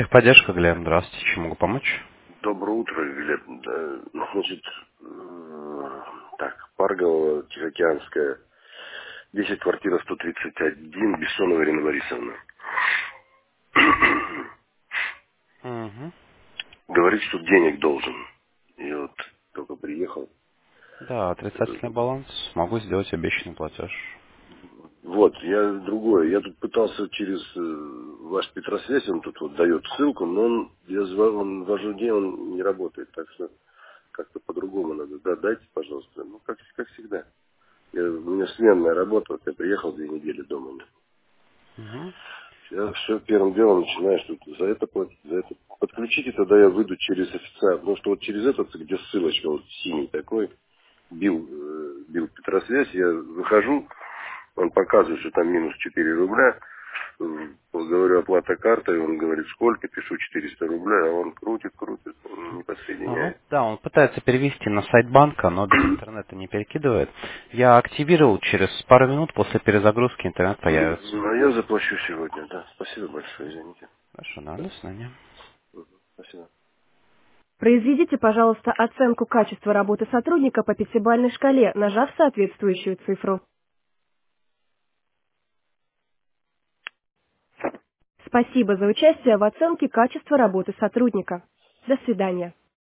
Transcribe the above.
Техподдержка, Глеб, здравствуйте, чем могу помочь? Доброе утро, Глеб. Значит, так, Парголова, Тихоокеанская, 10, квартира 131, Бессонова Ирина Борисовна. Угу. Говорит, что денег должен. И вот только приехал. Да, отрицательный баланс. Могу сделать обещанный платеж. Вот, я другое. Я тут пытался через ваш Петросвязь, он тут вот дает ссылку, но он ввожу день, он не работает. Так что как-то по-другому надо. Да, дайте, пожалуйста. Ну, как всегда. У меня сменная работа, вот я приехал 2 недели дома. Угу. Я все первым делом начинаю что-то за это платить, за это. Подключите, тогда я выйду через официально. Потому что вот через этот, где ссылочка, вот синий такой, бил Петросвязь, я выхожу, он показывает, что там минус 4 рубля. Говорю, оплата картой, он говорит, сколько, пишу 400 рублей, а он крутит, он не Ну, подсоединяет. да, он пытается перевести на сайт банка, но без интернета не перекидывает. Я активировал, через пару минут после перезагрузки интернет появится. А я заплачу сегодня, да. Спасибо большое, извините. Хорошо, да, до свидания. Спасибо. Произведите, пожалуйста, оценку качества работы сотрудника по пятибалльной шкале, нажав соответствующую цифру. Спасибо за участие в оценке качества работы сотрудника. До свидания.